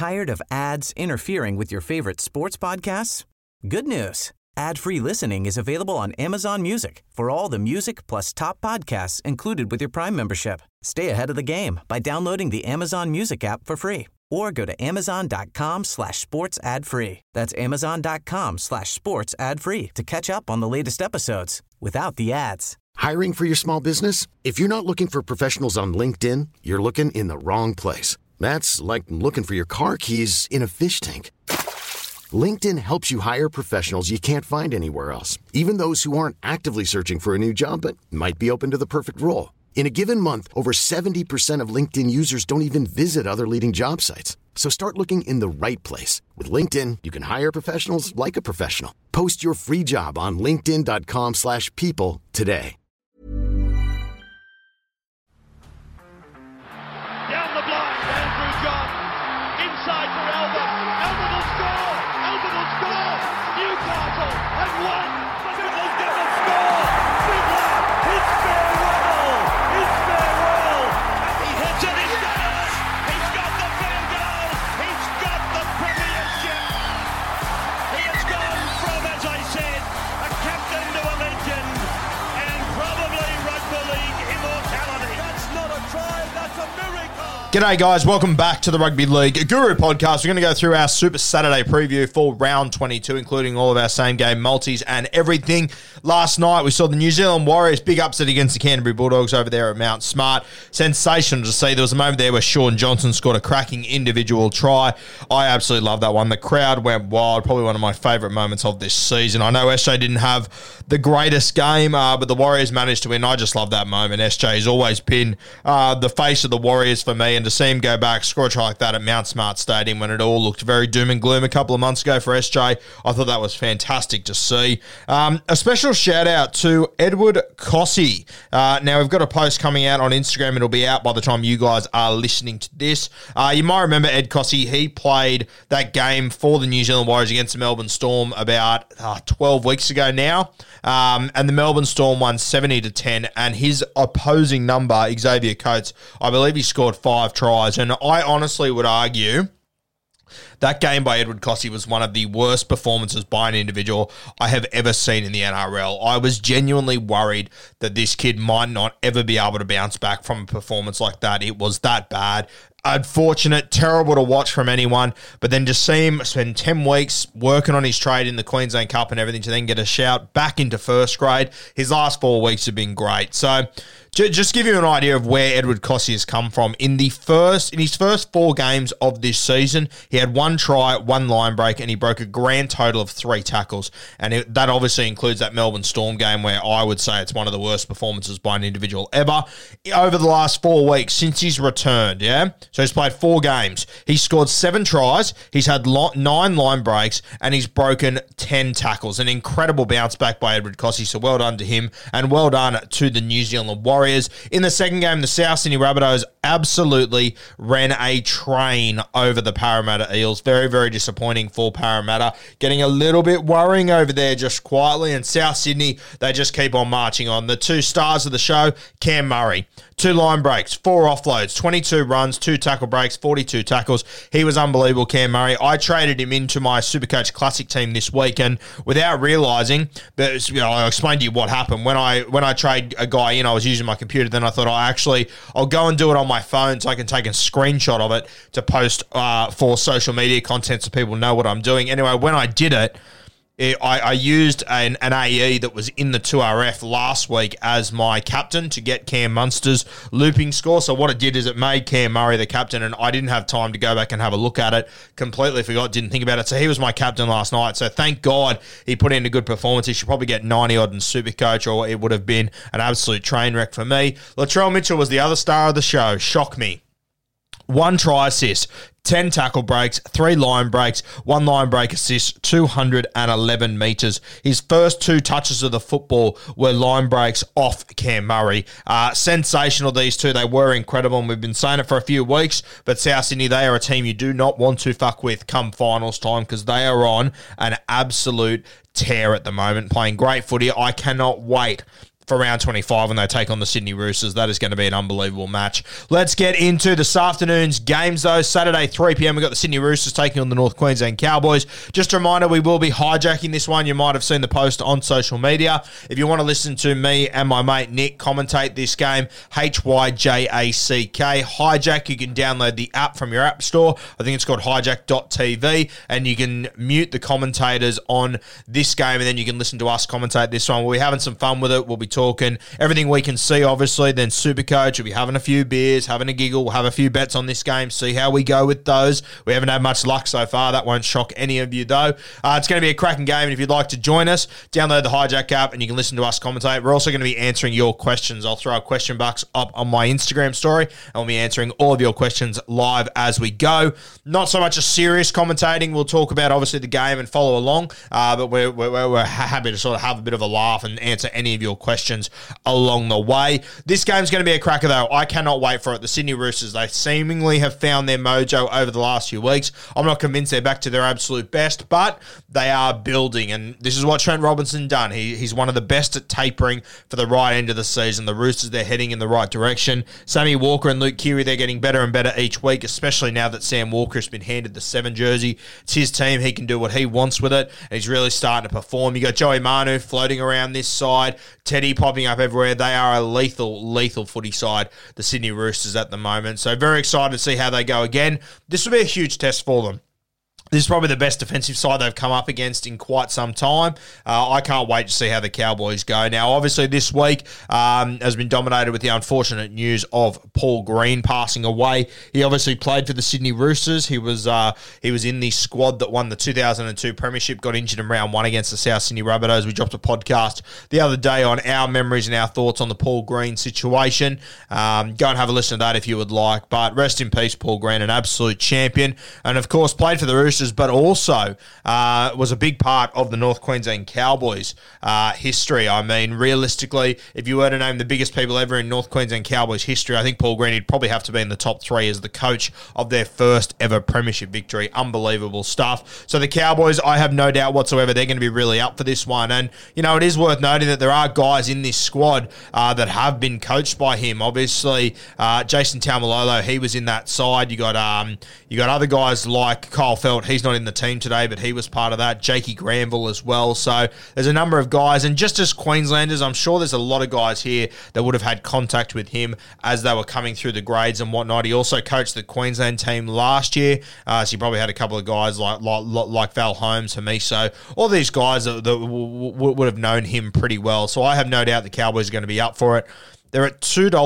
Tired of ads interfering with your favorite sports podcasts? Good news. Ad-free listening is available on Amazon Music for all the music plus top podcasts included with your Prime membership. Stay ahead of the game by downloading the Amazon Music app for free or go to amazon.com/sports ad free. That's amazon.com/sports ad free to catch up on the latest episodes without the ads. Hiring for your small business? If you're not looking for professionals on LinkedIn, you're looking in the wrong place. That's like looking for your car keys in a fish tank. LinkedIn helps you hire professionals you can't find anywhere else, even those who aren't actively searching for a new job but might be open to the perfect role. In a given month, over 70% of LinkedIn users don't even visit other leading job sites. So start looking in the right place. With LinkedIn, you can hire professionals like a professional. Post your free job on linkedin.com/people today. Down the blind, Andrew John. Inside for Albert. Albert will score. Albert will score. Newcastle have won. Fiddler's going to score. Fiddler, it's farewell. It's farewell. And he hits it. He's got it. He's got the field goal. He's got the premiership. He has gone from, as I said, a captain to a legend. And probably rugby league immortality. That's not a try. That's a miracle. G'day guys, welcome back to the Rugby League Guru podcast. We're going to go through our Super Saturday preview for round 22, including all of our same game multis and everything. Last night we saw the New Zealand Warriors big upset against the Canterbury Bulldogs over there at Mount Smart. Sensational to see. There was a moment there where Shaun Johnson scored a cracking individual try. I absolutely love that one. The crowd went wild. Probably one of my favourite moments of this season. I know SJ didn't have the greatest game, but the Warriors managed to win. I just love that moment. SJ has always been the face of the Warriors for me, and to see him go back, score a try like that at Mount Smart Stadium when it all looked very doom and gloom a couple of months ago for SJ, I thought that was fantastic to see. A special shout out to Edward Cossey. Now, we've got a post coming out on Instagram. It'll be out by the time you guys are listening to this. You might remember Ed Cossey. He played that game for the New Zealand Warriors against the Melbourne Storm about 12 weeks ago now. And the Melbourne Storm won 70-10, and his opposing number, Xavier Coates, I believe he scored 5 tries. And I honestly would argue that game by Edward Cossey was one of the worst performances by an individual I have ever seen in the NRL. I was genuinely worried that this kid might not ever be able to bounce back from a performance like that. It was that bad. Unfortunate, terrible to watch from anyone, but then just see him spend 10 weeks working on his trade in the Queensland Cup and everything to then get a shout back into first grade. His last 4 weeks have been great. So just give you an idea of where Edward Cossey has come from. In his first 4 games of this season, he had 1 try, 1 line break, and he broke a grand total of 3 tackles. And that obviously includes that Melbourne Storm game where I would say it's one of the worst performances by an individual ever. Over the last 4 weeks, since he's returned, yeah? So he's played 4 games. He's scored 7 tries, he's had 9 line breaks, and he's broken 10 tackles. An incredible bounce back by Edward Cossey, so well done to him, and well done to the New Zealand Warriors. In the second game, the South Sydney Rabbitohs absolutely ran a train over the Parramatta Eels. Very, very disappointing for Parramatta. Getting a little bit worrying over there just quietly, and South Sydney, they just keep on marching on. The 2 stars of the show, Cam Murray. 2 line breaks, 4 offloads, 22 runs, 2 tackle breaks, 42 tackles. He was unbelievable, Cam Murray. I traded him into my Supercoach Classic team this week, and without realising, but I'll explain to you what happened. When I trade a guy in, I was using my computer, then I thought, I'll go and do it on my phone so I can take a screenshot of it to post for social media content so people know what I'm doing. Anyway, when I did it, I used an AE that was in the 2RF last week as my captain to get Cam Munster's looping score. So what it did is it made Cam Murray the captain, and I didn't have time to go back and have a look at it. Completely forgot, didn't think about it. So he was my captain last night. So thank God he put in a good performance. He should probably get 90-odd in Supercoach, or it would have been an absolute train wreck for me. Latrell Mitchell was the other star of the show. Shock me. 1 try assist, 10 tackle breaks, 3 line breaks, 1 line break assist, 211 metres. His first 2 touches of the football were line breaks off Cam Murray. Sensational, these 2. They were incredible, and we've been saying it for a few weeks, but South Sydney, they are a team you do not want to fuck with come finals time, because they are on an absolute tear at the moment, playing great footy. I cannot wait for round 25 when they take on the Sydney Roosters. That is going to be an unbelievable match. Let's get into this afternoon's games, though. Saturday, 3 p.m, we've got the Sydney Roosters taking on the North Queensland Cowboys. Just a reminder, we will be hijacking this one. You might have seen the post on social media. If you want to listen to me and my mate Nick commentate this game, HYJACK. Hijack, you can download the app from your app store. I think it's called hijack.tv, and you can mute the commentators on this game, and then you can listen to us commentate this one. We'll be having some fun with it. We'll be talking everything we can see, obviously. Then Supercoach, we'll be having a few beers, having a giggle. We'll have a few bets on this game, see how we go with those. We haven't had much luck so far. That won't shock any of you, though. It's going to be a cracking game, and if you'd like to join us, download the Hijack app, and you can listen to us commentate. We're also going to be answering your questions. I'll throw a question box up on my Instagram story, and we'll be answering all of your questions live as we go. Not so much a serious commentating. We'll talk about, obviously, the game and follow along, but we're happy to sort of have a bit of a laugh and answer any of your questions along the way. This game's going to be a cracker, though. I cannot wait for it. The Sydney Roosters, they seemingly have found their mojo over the last few weeks. I'm not convinced they're back to their absolute best, but they are building, and this is what Trent Robinson done. He's one of the best at tapering for the right end of the season. The Roosters, they're heading in the right direction. Sammy Walker and Luke Keary, they're getting better and better each week, especially now that Sam Walker has been handed the 7 jersey. It's his team. He can do what he wants with it, and he's really starting to perform. You got Joey Manu floating around this side, Teddy popping up everywhere. They are a lethal footy side, the Sydney Roosters at the moment. So very excited to see how they go again. This will be a huge test for them. This is probably the best defensive side they've come up against in quite some time. I can't wait to see how the Cowboys go. Now, obviously, this week has been dominated with the unfortunate news of Paul Green passing away. He obviously played for the Sydney Roosters. He was in the squad that won the 2002 Premiership, got injured in round 1 against the South Sydney Rabbitohs. We dropped a podcast the other day on our memories and our thoughts on the Paul Green situation. Go and have a listen to that if you would like. But rest in peace, Paul Green, an absolute champion. And, of course, played for the Roosters, but also was a big part of the North Queensland Cowboys history. I mean, realistically, if you were to name the biggest people ever in North Queensland Cowboys history, I think Paul Green would probably have to be in the top 3 as the coach of their first ever premiership victory. Unbelievable stuff. So the Cowboys, I have no doubt whatsoever, they're going to be really up for this one. And, you know, it is worth noting that there are guys in this squad that have been coached by him. Obviously, Jason Taumalolo, he was in that side. You got other guys like Kyle Felt. He's not in the team today, but he was part of that. Jakey Granville as well. So there's a number of guys. And just as Queenslanders, I'm sure there's a lot of guys here that would have had contact with him as they were coming through the grades and whatnot. He also coached the Queensland team last year. So he probably had a couple of guys like Val Holmes, Hamiso. All these guys that would have known him pretty well. So I have no doubt the Cowboys are going to be up for it. They're at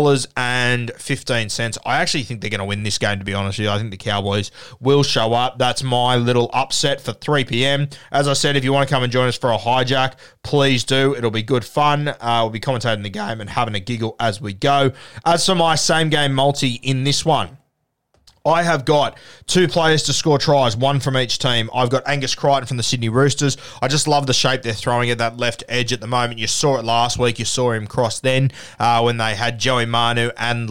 $2.15. I actually think they're going to win this game, to be honest with you. I think the Cowboys will show up. That's my little upset for 3 p.m. As I said, if you want to come and join us for a hijack, please do. It'll be good fun. We'll be commentating the game and having a giggle as we go. As for my same game multi in this one, I have got 2 players to score tries, 1 from each team. I've got Angus Crichton from the Sydney Roosters. I just love the shape they're throwing at that left edge at the moment. You saw it last week. You saw him cross then when they had Joey Manu and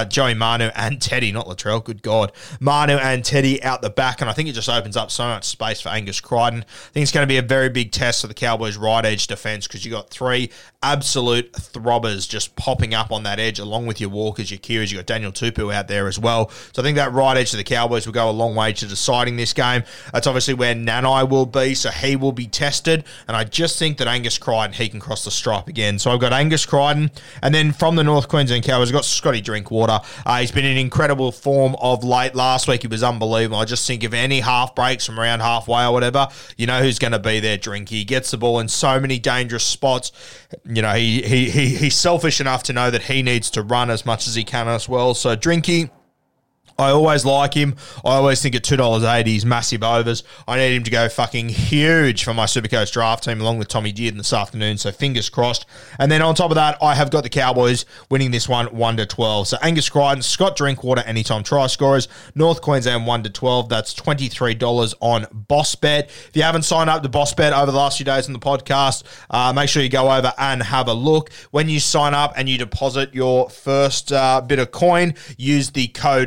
Teddy, not Latrell, good God. Manu and Teddy out the back, and I think it just opens up so much space for Angus Crichton. I think it's going to be a very big test for the Cowboys' right edge defence because you got 3 absolute throbbers just popping up on that edge along with your Walkers, your Kearys. You got Daniel Tupu out there as well. So I think that right edge of the Cowboys will go a long way to deciding this game. That's obviously where Nanai will be, so he will be tested. And I just think that Angus Crichton, he can cross the stripe again. So I've got Angus Crichton. And then from the North Queensland Cowboys, I've got Scotty Drinkwater. He's been in incredible form of late. Last week he was unbelievable. I just think if any half breaks from around halfway or whatever, you know who's going to be there, Drinky. He gets the ball in so many dangerous spots. You know, he's selfish enough to know that he needs to run as much as he can as well. So Drinky, I always like him. I always think at $2.80 he's massive overs. I need him to go fucking huge for my Supercoach draft team along with Tommy Dearden this afternoon, so fingers crossed. And then on top of that, I have got the Cowboys winning this one 1-12. So Angus Crichton, Scott Drinkwater, anytime try scorers. North Queensland 1-12. That's $23 on Boss Bet. If you haven't signed up to Boss Bet over the last few days on the podcast, make sure you go over and have a look. When you sign up and you deposit your first bit of coin, use the code GURU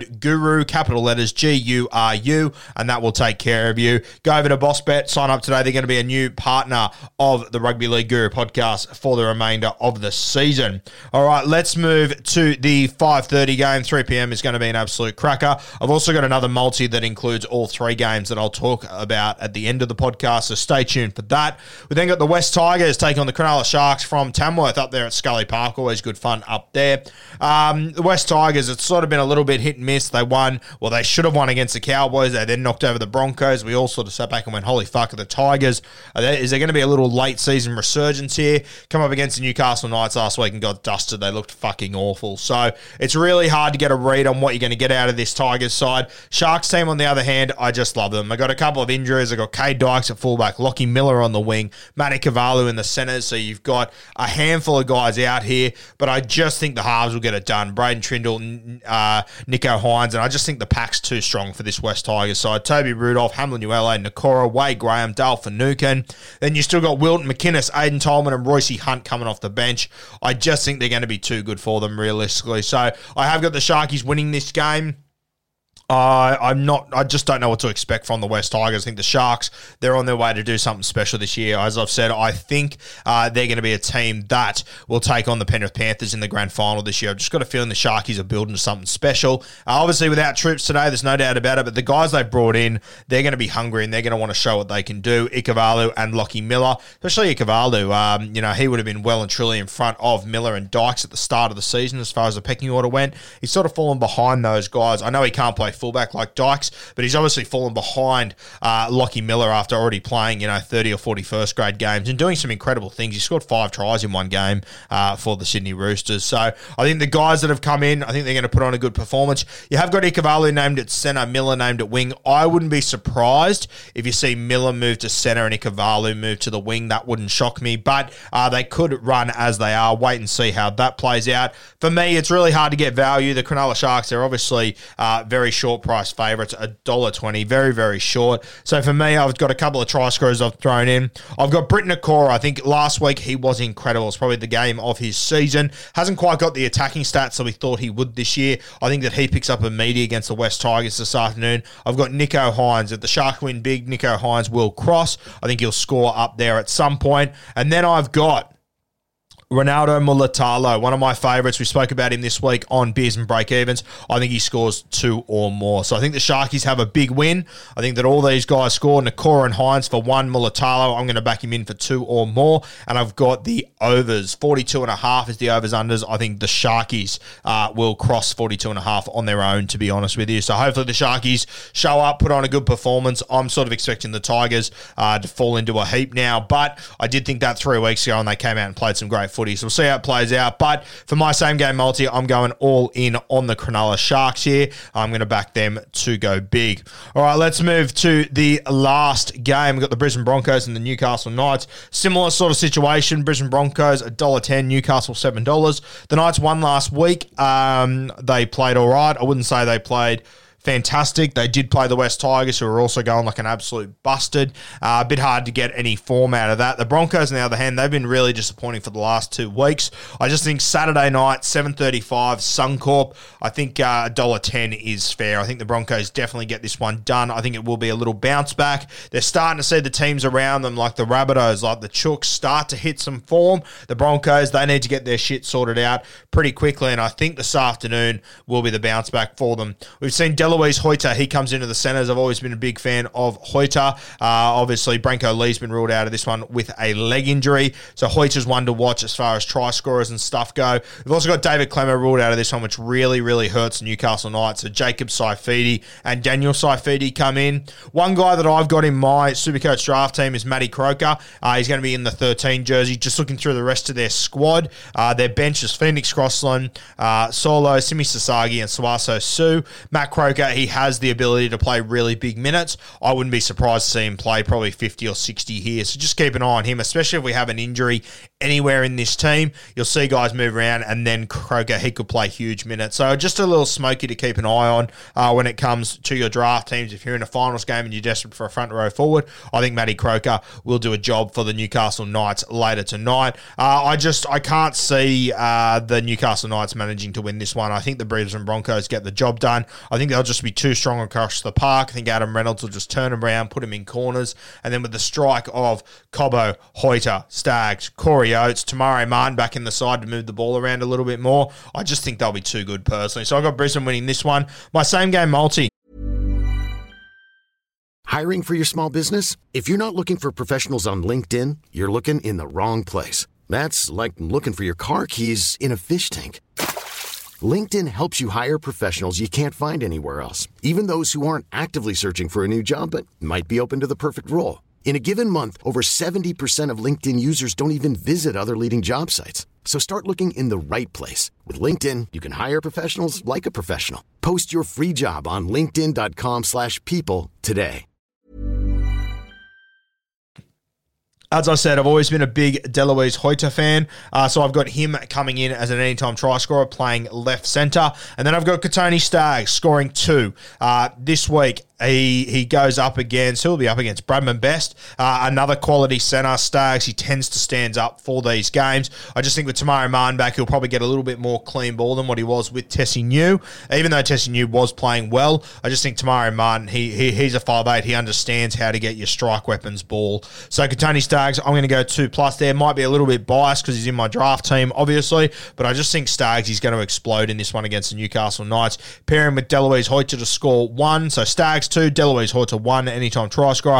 Guru, capital letters GURU, and that will take care of you. Go over to BossBet, sign up today. They're going to be a new partner of the Rugby League Guru podcast for the remainder of the season. All right, let's move to the 5:30 game. 3 p.m. is going to be an absolute cracker. I've also got another multi that includes all three games that I'll talk about at the end of the podcast, so stay tuned for that. We then got the West Tigers taking on the Cronulla Sharks from Tamworth up there at Scully Park. Always good fun up there. The West Tigers, it's sort of been a little bit hit and miss. They won. Well, they should have won against the Cowboys. They then knocked over the Broncos. We all sort of sat back and went, holy fuck, are the Tigers. Is there going to be a little late season resurgence here? Come up against the Newcastle Knights last week and got dusted. They looked fucking awful. So it's really hard to get a read on what you're going to get out of this Tigers side. Sharks team, on the other hand, I just love them. I got a couple of injuries. I got Cade Dykes at fullback, Lockie Miller on the wing, Matty Cavalu in the centres. So you've got a handful of guys out here, but I just think the halves will get it done. Braden Trindle, Nico Hines, and I just think the pack's too strong for this West Tigers side. Toby Rudolph, Hamlin Uele, Nakora, Wade Graham, Dale Finucane. Then you still got Wilton McInnes, Aiden Tolman, and Royce Hunt coming off the bench. I just think they're going to be too good for them, realistically. So I have got the Sharkies winning this game. I just don't know what to expect from the West Tigers. I think the Sharks, they're on their way to do something special this year. As I've said, I think they're going to be a team that will take on the Penrith Panthers in the grand final this year. I've just got a feeling the Sharkies are building something special. Obviously, without troops today, there's no doubt about it, but the guys they've brought in, they're going to be hungry and they're going to want to show what they can do. Ikavalu and Lockie Miller, especially Ikavalu, he would have been well and truly in front of Miller and Dykes at the start of the season as far as the pecking order went. He's sort of fallen behind those guys. I know he can't play fullback like Dykes, but he's obviously fallen behind Lockie Miller after already playing 30 or 40 first grade games and doing some incredible things. He scored 5 tries in one game for the Sydney Roosters. So I think the guys that have come in, I think they're going to put on a good performance. You have got Ikavalu named at centre, Miller named at wing. I wouldn't be surprised if you see Miller move to centre and Ikavalu move to the wing. That wouldn't shock me, but they could run as they are. Wait and see how that plays out. For me, it's really hard to get value. The Cronulla Sharks, they're obviously very short price favourites, $1.20, very, very short. So for me, I've got a couple of try scorers I've thrown in. I've got Britt Nakora. I think last week he was incredible. It's probably the game of his season. Hasn't quite got the attacking stats that we thought he would this year. I think that he picks up a meaty against the West Tigers this afternoon. I've got Nico Hines. If the Sharks win big, Nico Hines will cross. I think he'll score up there at some point. And then I've got Ronaldo Mulitalo, one of my favourites. We spoke about him this week on Beers and Break-Evens. I think he scores 2 or more. So I think the Sharkies have a big win. I think that all these guys score. Nakora and Hines for 1. Mulitalo, I'm going to back him in for 2 or more. And I've got the overs. 42.5 is the overs-unders. I think the Sharkies will cross 42.5 on their own, to be honest with you. So hopefully the Sharkies show up, put on a good performance. I'm sort of expecting the Tigers to fall into a heap now. But I did think that 3 weeks ago, and they came out and played some great footy. So we'll see how it plays out. But for my same game multi, I'm going all in on the Cronulla Sharks here. I'm going to back them to go big. All right, let's move to the last game. We've got the Brisbane Broncos and the Newcastle Knights. Similar sort of situation. Brisbane Broncos, $1.10. Newcastle, $7. The Knights won last week. They played all right. I wouldn't say they played fantastic. They did play the West Tigers, who are also going like an absolute busted. A bit hard to get any form out of that. The Broncos, on the other hand, they've been really disappointing for the last 2 weeks. I just think Saturday night, 7:35, Suncorp, I think $1.10 is fair. I think the Broncos definitely get this one done. I think it will be a little bounce back. They're starting to see the teams around them, like the Rabbitohs, like the Chooks, start to hit some form. The Broncos, they need to get their shit sorted out pretty quickly, and I think this afternoon will be the bounce back for them. We've seen Deloise Hoyter, he comes into the centres. I've always been a big fan of Hoyter. Obviously, Branko Lee's been ruled out of this one with a leg injury. So Hoyter's one to watch as far as try scorers and stuff go. We've also got David Clemmer ruled out of this one, which really, really hurts the Newcastle Knights. So Jacob Saifidi and Daniel Saifidi come in. One guy that I've got in my Supercoach draft team is Matty Croker. He's going to be in the 13 jersey. Just looking through the rest of their squad. Their bench is Phoenix Crossland, Solo, Simi Sasagi, and Suaso Su. Matt Croker, he has the ability to play really big minutes. I wouldn't be surprised to see him play probably 50 or 60 here. So just keep an eye on him, especially if we have an injury anywhere in this team, you'll see guys move around, and then Croker, he could play huge minutes. So just a little smoky to keep an eye on when it comes to your draft teams. If you're in a finals game and you're desperate for a front row forward, I think Matty Croker will do a job for the Newcastle Knights later tonight. I can't see the Newcastle Knights managing to win this one. I think the Brisbane Broncos get the job done. I think they'll just be too strong across the park. I think Adam Reynolds will just turn them around, put him in corners, and then with the strike of Cobbo, Hoyter, Staggs, Corey Oates, Tamari Martin back in the side to move the ball around a little bit more, I just think they'll be too good personally. So I've got Brisbane winning this one. My same game multi. Hiring for your small business? If you're not looking for professionals on LinkedIn, you're looking in the wrong place. That's like looking for your car keys in a fish tank. LinkedIn helps you hire professionals you can't find anywhere else, even those who aren't actively searching for a new job but might be open to the perfect role. In a given month, over 70% of LinkedIn users don't even visit other leading job sites. So start looking in the right place. With LinkedIn, you can hire professionals like a professional. Post your free job on linkedin.com/people today. As I said, I've always been a big Deloise Hoyter fan, so I've got him coming in as an anytime try scorer, playing left centre. And then I've got Katoni Staggs scoring 2 this week. He goes up against, he'll be up against Bradman Best, another quality centre. Staggs, he tends to stand up for these games. I just think with Tamari Martin back, he'll probably get a little bit more clean ball than what he was with Tessie New. Even though Tessie New was playing well, I just think Tamari Martin, he's a 5'8", he understands how to get your strike weapons ball. So Katoni Staggs, I'm going to go 2+ there. Might be a little bit biased because he's in my draft team, obviously, but I just think Staggs, he's going to explode in this one against the Newcastle Knights. Pairing with Deloise Hoyter to score 1, so Staggs 2, Deloise Hoyter 1, anytime try scorer,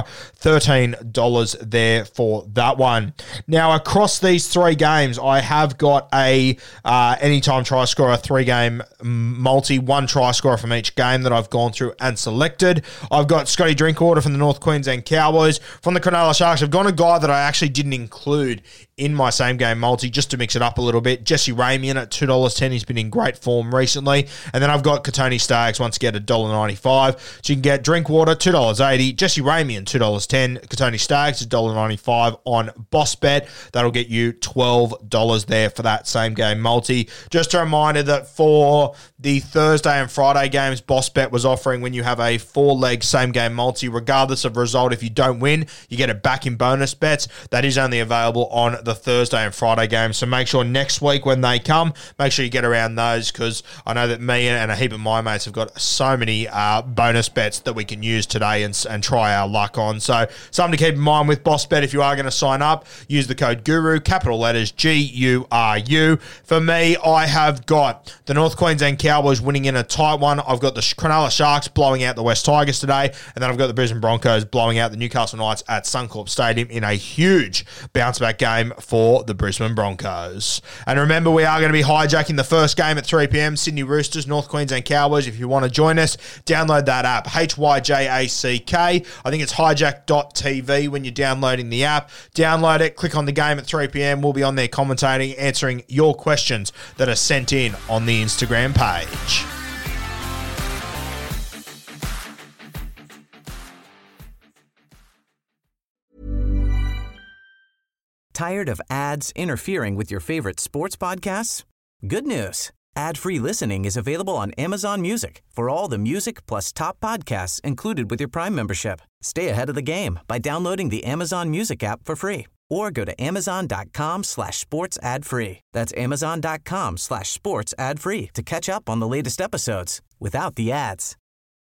$13 there for that one. Now, across these 3 games, I have got a anytime try scorer, 3-game multi, 1 try scorer from each game that I've gone through and selected. I've got Scotty Drinkwater from the North Queensland Cowboys. From the Cronulla Sharks, I've gone a guy that I actually didn't include in my same game multi just to mix it up a little bit. Jesse Ramian at $2.10. He's been in great form recently. And then I've got Katoni Staggs once again at $1.95. So you can get Drinkwater $2.80, Jesse Ramian $2.10, Katoni Staggs $1.95 on Boss Bet. That'll get you $12 there for that same game multi. Just a reminder that for the Thursday and Friday games, Boss Bet was offering when you have a 4-leg same game multi, regardless of result, if you don't win, you get it back in bonus bets. That is only available on the Thursday and Friday games. So make sure next week when they come, make sure you get around those, because I know that me and a heap of my mates have got so many bonus bets that we can use today and try our luck on. So something to keep in mind with Boss Bet if you are going to sign up. Use the code GURU, capital letters GURU. For me, I have got the North Queensland Cowboys winning in a tight one. I've got the Cronulla Sharks blowing out the West Tigers today, and then I've got the Brisbane Broncos blowing out the Newcastle Knights at Suncorp Stadium in a huge bounce-back game for the Brisbane Broncos. And remember, we are going to be hijacking the first game at 3 p.m, Sydney Roosters, North Queensland Cowboys. If you want to join us, download that app, HYJACK. I think it's hijack.tv when you're downloading the app. Download it, click on the game at 3 p.m. We'll be on there commentating, answering your questions that are sent in on the Instagram page. Tired of ads interfering with your favorite sports podcasts? Good news. Ad-free listening is available on Amazon Music for all the music plus top podcasts included with your Prime membership. Stay ahead of the game by downloading the Amazon Music app for free or go to amazon.com/sports ad free. That's amazon.com/sports ad free to catch up on the latest episodes without the ads.